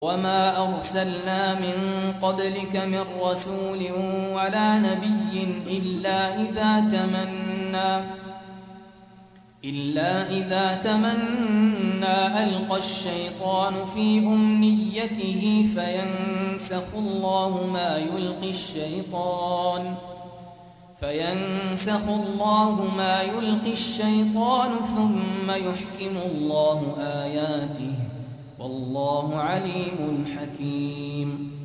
وما أرسلنا من قبلك من رسول ولا نبي إلا إذا تمنى ألقى الشيطان في أمنيته فينسخ الله ما يلقي الشيطان ثم يحكم الله آياته والله عليم حكيم.